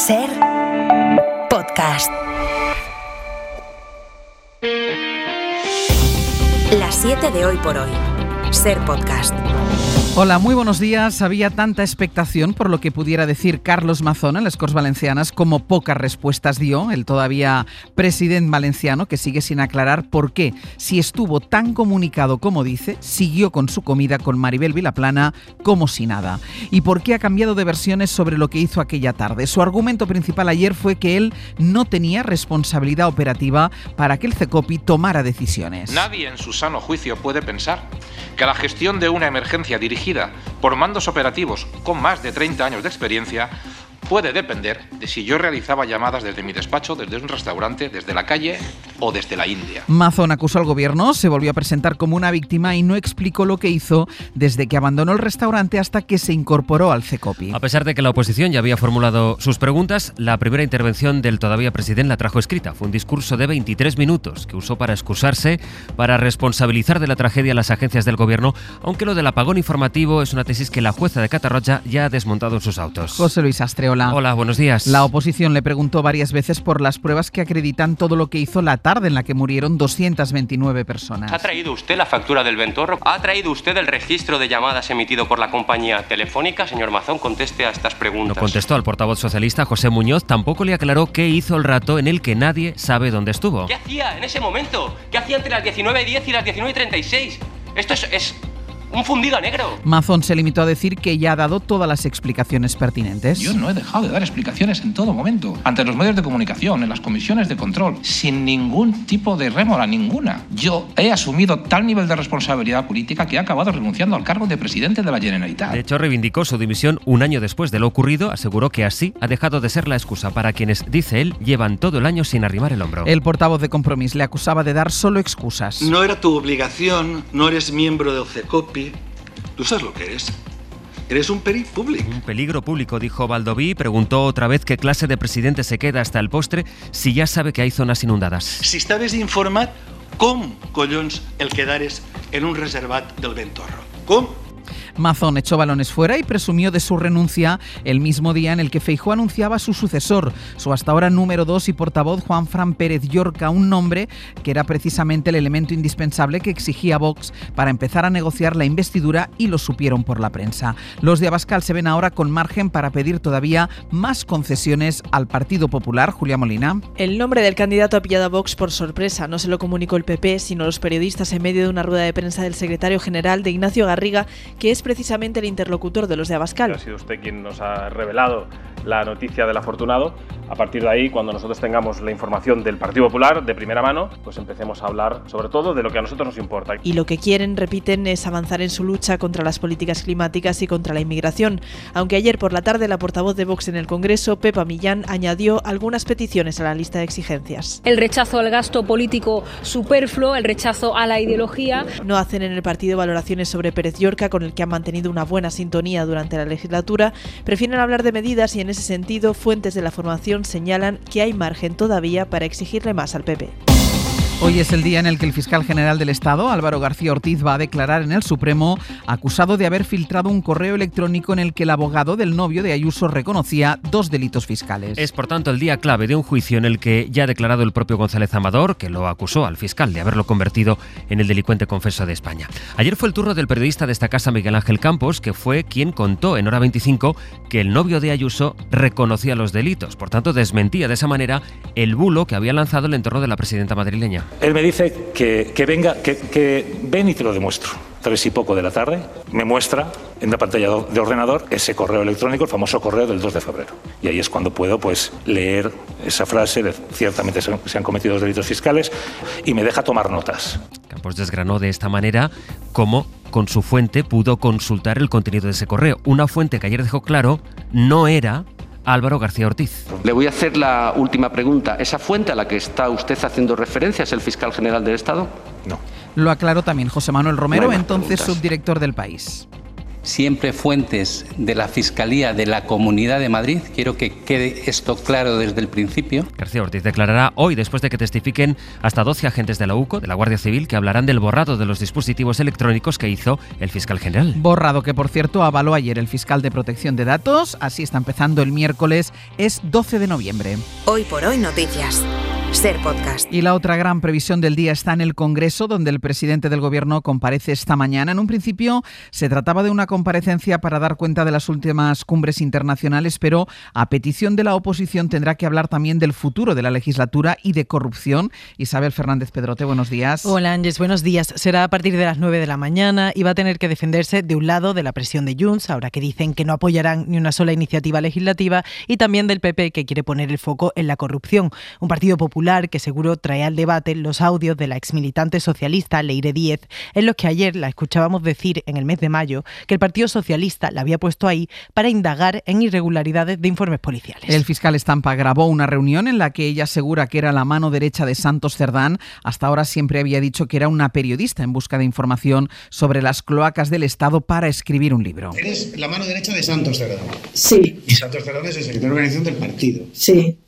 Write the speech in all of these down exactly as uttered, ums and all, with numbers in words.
Ser Podcast. Las siete de hoy por hoy. Ser Podcast. Hola, muy buenos días. Había tanta expectación por lo que pudiera decir Carlos Mazón en les Corts Valencianas como pocas respuestas dio el todavía presidente valenciano, que sigue sin aclarar por qué, si estuvo tan comunicado como dice, siguió con su comida con Maribel Vilaplana como si nada. Y por qué ha cambiado de versiones sobre lo que hizo aquella tarde. Su argumento principal ayer fue que él no tenía responsabilidad operativa para que el CECOPI tomara decisiones. Nadie en su sano juicio puede pensar que la gestión de una emergencia dirigida por mandos operativos con más de treinta años de experiencia puede depender de si yo realizaba llamadas desde mi despacho, desde un restaurante, desde la calle o desde la India. Mazón acusó al gobierno, se volvió a presentar como una víctima y no explicó lo que hizo desde que abandonó el restaurante hasta que se incorporó al CECOPI. A pesar de que la oposición ya había formulado sus preguntas, la primera intervención del todavía presidente la trajo escrita. Fue un discurso de veintitrés minutos que usó para excusarse, para responsabilizar de la tragedia a las agencias del gobierno, aunque lo del apagón informativo es una tesis que la jueza de Catarroja ya ha desmontado en sus autos. José Luis Astre, hola. Hola, buenos días. La oposición le preguntó varias veces por las pruebas que acreditan todo lo que hizo la tarde en la que murieron doscientas veintinueve personas. ¿Ha traído usted la factura del Ventorro? ¿Ha traído usted el registro de llamadas emitido por la compañía telefónica? Señor Mazón, conteste a estas preguntas. No contestó al portavoz socialista José Muñoz, tampoco le aclaró qué hizo el rato en el que nadie sabe dónde estuvo. ¿Qué hacía en ese momento? ¿Qué hacía entre las diecinueve y diez y las diecinueve y treinta y seis? Esto es... es... un fundido a negro. Mazón se limitó a decir que ya ha dado todas las explicaciones pertinentes. Yo no he dejado de dar explicaciones en todo momento, ante los medios de comunicación, en las comisiones de control, sin ningún tipo de rémora, ninguna. Yo he asumido tal nivel de responsabilidad política que he acabado renunciando al cargo de presidente de la Generalitat. De hecho, reivindicó su dimisión un año después de lo ocurrido, aseguró que así ha dejado de ser la excusa para quienes, dice él, llevan todo el año sin arrimar el hombro. El portavoz de Compromís le acusaba de dar solo excusas. No era tu obligación, no eres miembro del CECOPI. ¿Tú sabes lo que eres? Eres un peligro público. Un peligro público, dijo Baldoví. Preguntó otra vez qué clase de presidente se queda hasta el postre si ya sabe que hay zonas inundadas. Si estaves informat, com collons el quedares en un reservat del Ventorro? Com? Mazón echó balones fuera y presumió de su renuncia el mismo día en el que Feijóo anunciaba a su sucesor, su hasta ahora número dos y portavoz Juanfran Pérez Llorca, un nombre que era precisamente el elemento indispensable que exigía Vox para empezar a negociar la investidura, y lo supieron por la prensa. Los de Abascal se ven ahora con margen para pedir todavía más concesiones al Partido Popular. Julia Molina. El nombre del candidato ha pillado a Vox por sorpresa. No se lo comunicó el P P, sino los periodistas en medio de una rueda de prensa del secretario general, de Ignacio Garriga, que es precisamente el interlocutor de los de Abascal. Ha sido usted quien nos ha revelado la noticia del afortunado. A partir de ahí, cuando nosotros tengamos la información del Partido Popular de primera mano, pues empecemos a hablar sobre todo de lo que a nosotros nos importa. Y lo que quieren, repiten, es avanzar en su lucha contra las políticas climáticas y contra la inmigración. Aunque ayer por la tarde la portavoz de Vox en el Congreso, Pepa Millán, añadió algunas peticiones a la lista de exigencias. El rechazo al gasto político superfluo, el rechazo a la ideología. No hacen en el partido valoraciones sobre Pérez Llorca, con el que han mantenido una buena sintonía durante la legislatura. Prefieren hablar de medidas y en ese sentido fuentes de la formación señalan que hay margen todavía para exigirle más al P P. Hoy es el día en el que el fiscal general del Estado, Álvaro García Ortiz, va a declarar en el Supremo, acusado de haber filtrado un correo electrónico en el que el abogado del novio de Ayuso reconocía dos delitos fiscales. Es, por tanto, el día clave de un juicio en el que ya ha declarado el propio González Amador, que lo acusó al fiscal de haberlo convertido en el delincuente confeso de España. Ayer fue el turno del periodista de esta casa, Miguel Ángel Campos, que fue quien contó en Hora veinticinco que el novio de Ayuso reconocía los delitos. Por tanto, desmentía de esa manera el bulo que había lanzado el entorno de la presidenta madrileña. Él me dice que, que venga, que, que ven y te lo demuestro. Tres y poco de la tarde me muestra en la pantalla de ordenador ese correo electrónico, el famoso correo del dos de febrero. Y ahí es cuando puedo pues leer esa frase de ciertamente se han cometido los delitos fiscales y me deja tomar notas. Campos desgranó de esta manera cómo con su fuente pudo consultar el contenido de ese correo. Una fuente que ayer dejó claro no era Álvaro García Ortiz. Le voy a hacer la última pregunta. ¿Esa fuente a la que está usted haciendo referencia es el fiscal general del Estado? No. Lo aclaró también José Manuel Romero, No hay más entonces preguntas. subdirector del País. siempre fuentes de la Fiscalía de la Comunidad de Madrid. Quiero que quede esto claro desde el principio. García Ortiz declarará hoy, después de que testifiquen hasta doce agentes de la UCO, de la Guardia Civil, que hablarán del borrado de los dispositivos electrónicos que hizo el fiscal general. Borrado que, por cierto, avaló ayer el fiscal de Protección de Datos. Así está empezando el miércoles, es doce de noviembre. Hoy por hoy noticias. Ser Podcast. Y la otra gran previsión del día está en el Congreso, donde el presidente del Gobierno comparece esta mañana. En un principio se trataba de una comparecencia para dar cuenta de las últimas cumbres internacionales, pero a petición de la oposición tendrá que hablar también del futuro de la legislatura y de corrupción. Isabel Fernández Pedrote, buenos días. Hola Ángeles, buenos días. Será a partir de las nueve de la mañana y va a tener que defenderse de un lado de la presión de Junts, ahora que dicen que no apoyarán ni una sola iniciativa legislativa, y también del P P, que quiere poner el foco en la corrupción. Un partido popular que seguro trae al debate los audios de la exmilitante socialista Leire Díez, en los que ayer la escuchábamos decir en el mes de mayo que el Partido Socialista la había puesto ahí para indagar en irregularidades de informes policiales. El fiscal Estampa grabó una reunión en la que ella asegura que era la mano derecha de Santos Cerdán. Hasta ahora siempre había dicho que era una periodista en busca de información sobre las cloacas del Estado para escribir un libro. Eres la mano derecha de Santos Cerdán. Sí. Y Santos Cerdán es el secretario de organización del partido. Sí.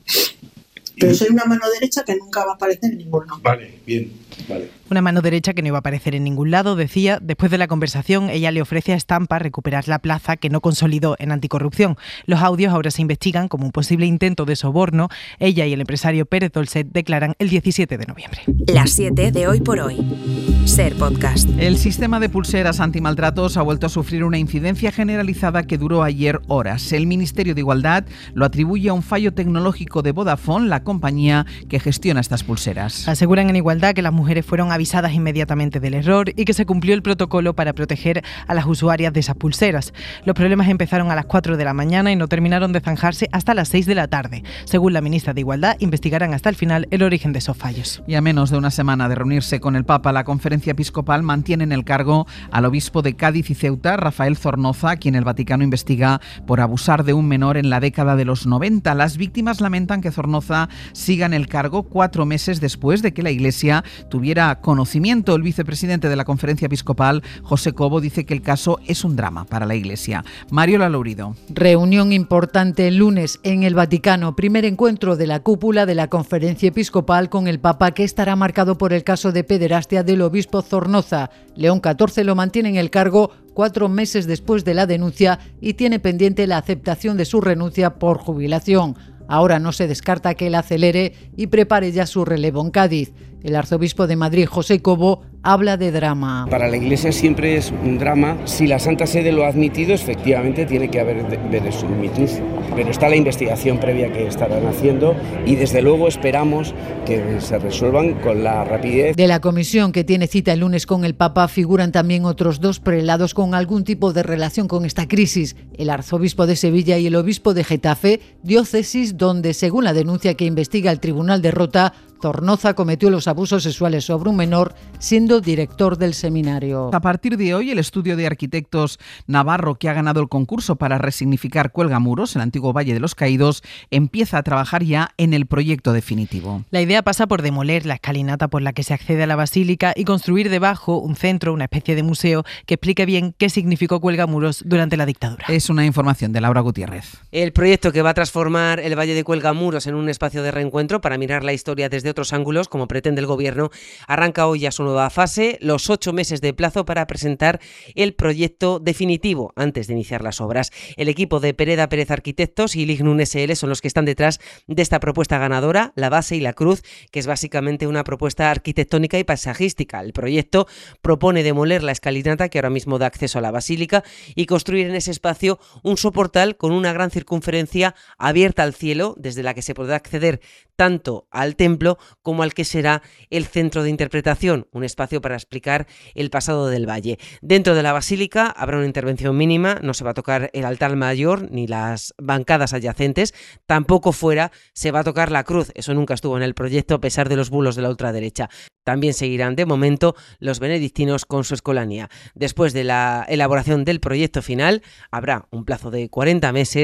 Pero soy una mano derecha que nunca va a aparecer en ningún lado. Vale, bien, vale. Una mano derecha que no iba a aparecer en ningún lado, decía. Después de la conversación, ella le ofrece a Estampa recuperar la plaza que no consolidó en anticorrupción. Los audios ahora se investigan como un posible intento de soborno. Ella y el empresario Pérez Dolcet declaran el diecisiete de noviembre. Las siete de Hoy por Hoy. Ser Podcast. El sistema de pulseras antimaltratos ha vuelto a sufrir una incidencia generalizada que duró ayer horas. El Ministerio de Igualdad lo atribuye a un fallo tecnológico de Vodafone, la compañía que gestiona estas pulseras. Aseguran en Igualdad que las mujeres fueron avisadas inmediatamente del error y que se cumplió el protocolo para proteger a las usuarias de esas pulseras. Los problemas empezaron a las cuatro de la mañana y no terminaron de zanjarse hasta las seis de la tarde. Según la ministra de Igualdad, investigarán hasta el final el origen de esos fallos. Y a menos de una semana de reunirse con el Papa, la Conferencia Episcopal mantiene en el cargo al obispo de Cádiz y Ceuta, Rafael Zornoza, a quien el Vaticano investiga por abusar de un menor en la década de los noventa. Las víctimas lamentan que Zornoza siga en el cargo cuatro meses después de que la Iglesia tuviera conocimiento. El vicepresidente de la Conferencia Episcopal, José Cobo, dice que el caso es un drama para la Iglesia. Mario Lalourido. Reunión importante el lunes en el Vaticano. Primer encuentro de la cúpula de la Conferencia Episcopal con el Papa, que estará marcado por el caso de pederastia del obispo Zornoza. León catorce lo mantiene en el cargo cuatro meses después de la denuncia y tiene pendiente la aceptación de su renuncia por jubilación. Ahora no se descarta que él acelere y prepare ya su relevo en Cádiz. El arzobispo de Madrid, José Cobo, habla de drama. Para la Iglesia siempre es un drama. Si la Santa Sede lo ha admitido, efectivamente tiene que haber verosimilitud. Pero está la investigación previa que estarán haciendo y desde luego esperamos que se resuelvan con la rapidez. De la comisión que tiene cita el lunes con el Papa figuran también otros dos prelados con algún tipo de relación con esta crisis. El arzobispo de Sevilla y el obispo de Getafe, diócesis donde, según la denuncia que investiga el Tribunal de Rota, Zornoza cometió los abusos sexuales sobre un menor siendo director del seminario. A partir de hoy, el estudio de arquitectos navarro que ha ganado el concurso para resignificar Cuelgamuros, el antiguo Valle de los Caídos, empieza a trabajar ya en el proyecto definitivo. La idea pasa por demoler la escalinata por la que se accede a la basílica y construir debajo un centro, una especie de museo que explique bien qué significó Cuelgamuros durante la dictadura. Es una información de Laura Gutiérrez. El proyecto que va a transformar el Valle de Cuelgamuros en un espacio de reencuentro para mirar la historia desde otros ángulos, como pretende el Gobierno, arranca hoy ya su nueva fase, los ocho meses de plazo para presentar el proyecto definitivo antes de iniciar las obras. El equipo de Pereda Pérez Arquitectos y Lignum S L son los que están detrás de esta propuesta ganadora, la base y la cruz, que es básicamente una propuesta arquitectónica y paisajística. El proyecto propone demoler la escalinata que ahora mismo da acceso a la basílica y construir en ese espacio un soportal con una gran circunferencia abierta al cielo, desde la que se podrá acceder tanto al templo como al que será el centro de interpretación, un espacio para explicar el pasado del valle. Dentro de la basílica habrá una intervención mínima, no se va a tocar el altar mayor ni las bancadas adyacentes, tampoco fuera se va a tocar la cruz, eso nunca estuvo en el proyecto a pesar de los bulos de la ultraderecha. También seguirán de momento los benedictinos con su escolanía. Después de la elaboración del proyecto final habrá un plazo de cuarenta meses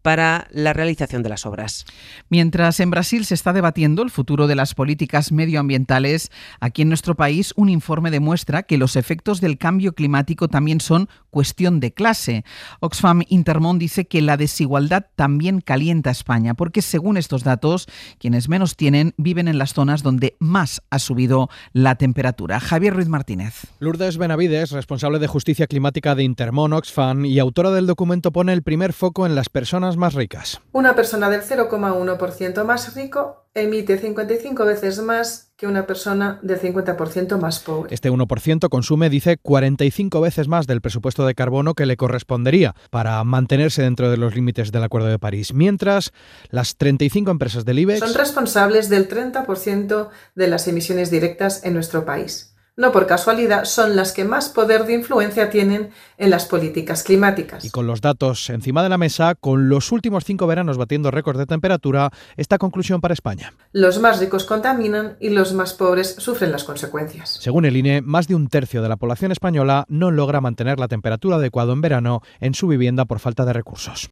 para la realización de las obras. Mientras en Brasil se está debatiendo el futuro de las políticas medioambientales, aquí en nuestro país un informe demuestra que los efectos del cambio climático también son cuestión de clase. Oxfam Intermón dice que la desigualdad también calienta a España, porque según estos datos, quienes menos tienen viven en las zonas donde más ha subido la temperatura. Javier Ruiz Martínez. Lourdes Benavides, responsable de Justicia Climática de Intermón Oxfam y autora del documento, pone el primer foco en las personas más ricas. Una persona del cero coma uno por ciento más rico emite cincuenta y cinco veces más que una persona del cincuenta por ciento más pobre. Este uno por ciento consume, dice, cuarenta y cinco veces más del presupuesto de carbono que le correspondería para mantenerse dentro de los límites del Acuerdo de París. Mientras, las treinta y cinco empresas del IBEX son responsables del treinta por ciento de las emisiones directas en nuestro país. No por casualidad, son las que más poder de influencia tienen en las políticas climáticas. Y con los datos encima de la mesa, con los últimos cinco veranos batiendo récords de temperatura, esta conclusión para España. Los más ricos contaminan y los más pobres sufren las consecuencias. Según el I N E, más de un tercio de la población española no logra mantener la temperatura adecuada en verano en su vivienda por falta de recursos.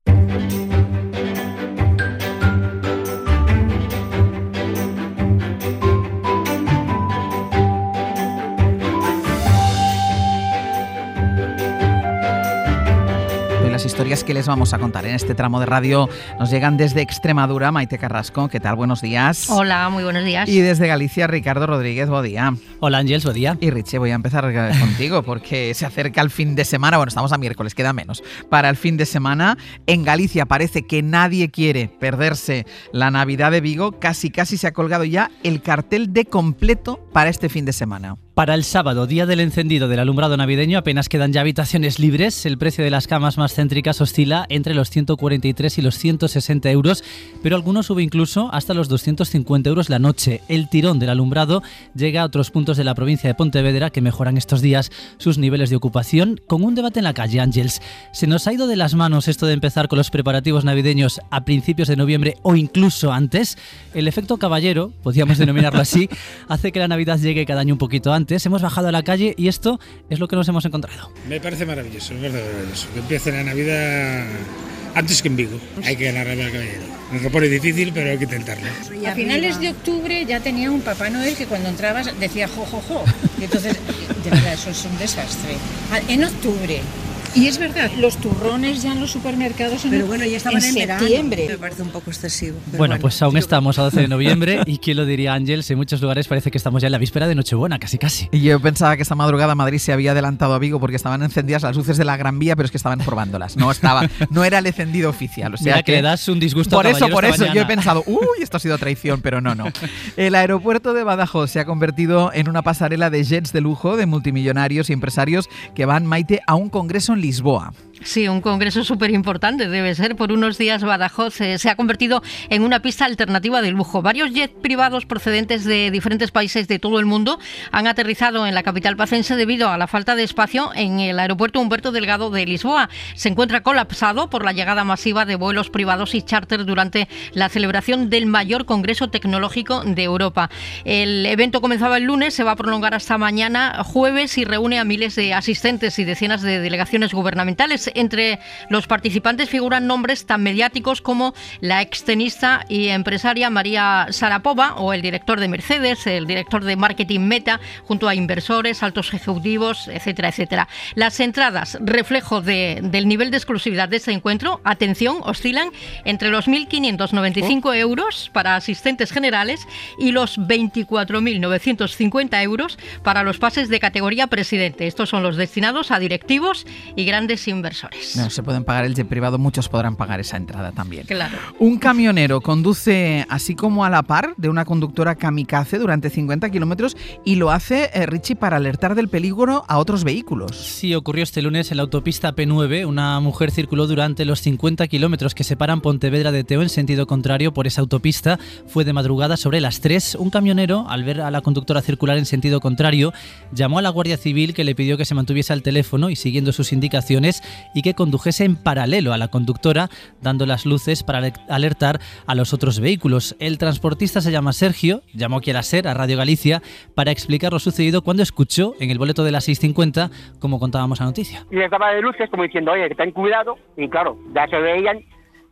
Las historias que les vamos a contar en este tramo de radio nos llegan desde Extremadura. Maite Carrasco, ¿qué tal? Buenos días. Hola, muy buenos días. Y desde Galicia, Ricardo Rodríguez, buen día. Hola, Ángels, buen día. Y Richie, voy a empezar contigo porque se acerca el fin de semana. Bueno, estamos a miércoles, queda menos. Para el fin de semana, en Galicia parece que nadie quiere perderse la Navidad de Vigo. Casi, casi se ha colgado ya el cartel de completo para este fin de semana. Para el sábado, día del encendido del alumbrado navideño, apenas quedan ya habitaciones libres. El precio de las camas más céntricas oscila entre los ciento cuarenta y tres y los ciento sesenta euros, pero algunos sube incluso hasta los doscientos cincuenta euros la noche. El tirón del alumbrado llega a otros puntos de la provincia de Pontevedra que mejoran estos días sus niveles de ocupación, con un debate en la calle, Ángels. ¿Se nos ha ido de las manos esto de empezar con los preparativos navideños a principios de noviembre o incluso antes? El efecto caballero, podríamos denominarlo así, hace que la Navidad llegue cada año un poquito antes. Hemos bajado a la calle y esto es lo que nos hemos encontrado. Me parece maravilloso, me parece maravilloso. Que empiece la Navidad antes que en Vigo. Hay que ganar al caballero. Nos lo pone difícil, pero hay que intentarlo. A finales de octubre ya tenía un Papá Noel que cuando entrabas decía jo, jo, jo. Y entonces, de verdad, eso es un desastre. En octubre. Y es verdad, los turrones ya en los supermercados en, pero bueno, ya estaban en, en septiembre. Verano. Me parece un poco excesivo. Bueno, bueno, pues aún estamos a doce de noviembre y quién lo diría, Ángels, en muchos lugares parece que estamos ya en la víspera de Nochebuena, casi casi. Y yo pensaba que esta madrugada Madrid se había adelantado a Vigo porque estaban encendidas las luces de la Gran Vía, pero es que estaban probándolas. No estaba, no era el encendido oficial. O sea, mira que, que le das un disgusto por a eso, por eso mañana. Yo he pensado, uy, esto ha sido traición, pero no, no. El aeropuerto de Badajoz se ha convertido en una pasarela de jets de lujo de multimillonarios y empresarios que van, Maite, a un congreso en Lisboa. Sí, un congreso súper importante debe ser. Por unos días Badajoz eh, se ha convertido en una pista alternativa de lujo. Varios jets privados procedentes de diferentes países de todo el mundo han aterrizado en la capital pacense debido a la falta de espacio en el aeropuerto Humberto Delgado de Lisboa. Se encuentra colapsado por la llegada masiva de vuelos privados y charter durante la celebración del mayor congreso tecnológico de Europa. El evento comenzaba el lunes, se va a prolongar hasta mañana jueves y reúne a miles de asistentes y decenas de delegaciones gubernamentales. Entre los participantes figuran nombres tan mediáticos como la extenista y empresaria María Sarapova o el director de Mercedes, el director de marketing Meta, junto a inversores, altos ejecutivos, etcétera, etcétera. Las entradas, reflejo de, del nivel de exclusividad de este encuentro, atención, oscilan entre los mil quinientos noventa y cinco oh. euros para asistentes generales y los veinticuatro mil novecientos cincuenta euros para los pases de categoría presidente. Estos son los destinados a directivos y grandes inversores. No se pueden pagar el jet privado, muchos podrán pagar esa entrada también. Claro. Un camionero conduce así como a la par de una conductora kamikaze durante cincuenta kilómetros y lo hace, eh, Richie, para alertar del peligro a otros vehículos. Sí, ocurrió este lunes en la autopista P nueve. Una mujer circuló durante los cincuenta kilómetros que separan Pontevedra de Teo en sentido contrario por esa autopista. Fue de madrugada sobre las tres. Un camionero, al ver a la conductora circular en sentido contrario, llamó a la Guardia Civil, que le pidió que se mantuviese al teléfono y siguiendo sus indicaciones y que condujese en paralelo a la conductora, dando las luces para alertar a los otros vehículos. El transportista se llama Sergio, llamó quiera ser a Radio Galicia para explicar lo sucedido cuando escuchó en el boleto de las seis cincuenta, como contábamos la noticia. Y les daba de luces como diciendo, oye, que ten cuidado, y claro, ya se veían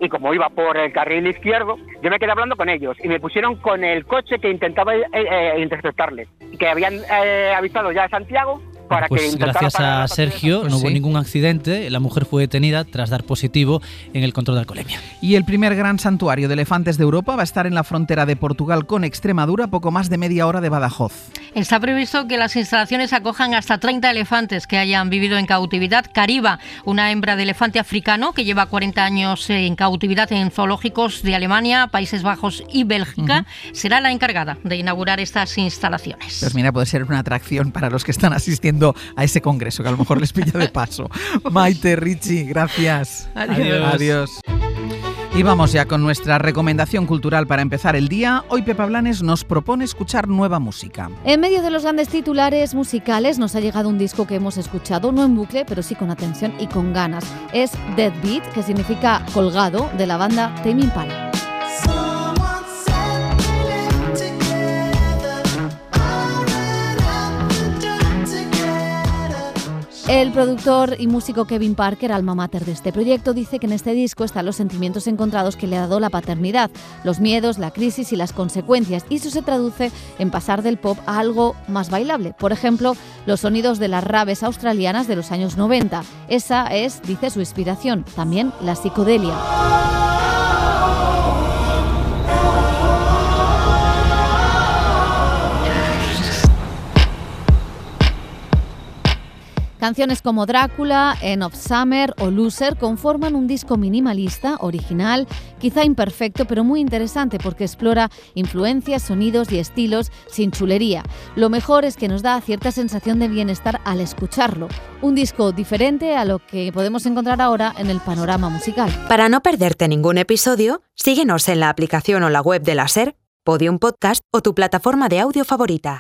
y como iba por el carril izquierdo, yo me quedé hablando con ellos y me pusieron con el coche que intentaba eh, eh, interceptarles, que habían eh, avisado ya a Santiago. Para pues que intentara gracias parar a Sergio no hubo sí. ningún accidente, la mujer fue detenida tras dar positivo en el control de alcoholemia. Y el primer gran santuario de elefantes de Europa va a estar en la frontera de Portugal con Extremadura, poco más de media hora de Badajoz. Está previsto que las instalaciones acojan hasta treinta elefantes que hayan vivido en cautividad. Cariba, una hembra de elefante africano que lleva cuarenta años en cautividad en zoológicos de Alemania, Países Bajos y Bélgica, uh-huh. será la encargada de inaugurar estas instalaciones. Pues mira, puede ser una atracción para los que están asistiendo a ese congreso, que a lo mejor les pilla de paso. Maite, Richie, gracias. Adiós. Adiós. Y vamos ya con nuestra recomendación cultural para empezar el día. Hoy Pepa Blanes nos propone escuchar nueva música. En medio de los grandes titulares musicales nos ha llegado un disco que hemos escuchado, no en bucle, pero sí con atención y con ganas. Es Deadbeat, que significa colgado, de la banda Tame Impala. El productor y músico Kevin Parker, alma mater de este proyecto, dice que en este disco están los sentimientos encontrados que le ha dado la paternidad, los miedos, la crisis y las consecuencias, y eso se traduce en pasar del pop a algo más bailable. Por ejemplo, los sonidos de las raves australianas de los años noventa. Esa es, dice, su inspiración, también la psicodelia. Canciones como Drácula, End of Summer o Loser conforman un disco minimalista, original, quizá imperfecto, pero muy interesante porque explora influencias, sonidos y estilos sin chulería. Lo mejor es que nos da cierta sensación de bienestar al escucharlo. Un disco diferente a lo que podemos encontrar ahora en el panorama musical. Para no perderte ningún episodio, síguenos en la aplicación o la web de la SER, Podium Podcast o tu plataforma de audio favorita.